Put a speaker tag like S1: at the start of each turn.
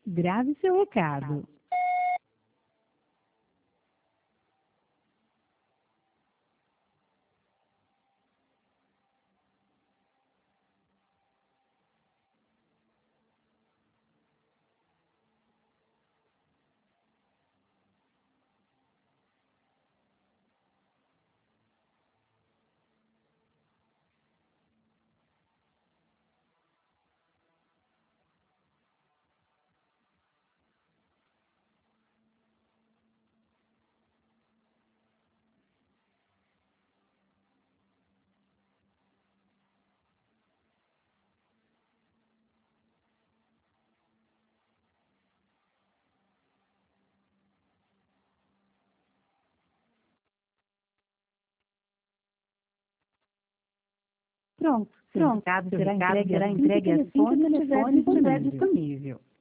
S1: Grave seu recado. Pronto, seu recado será entregue assim que o telefone estiver disponível.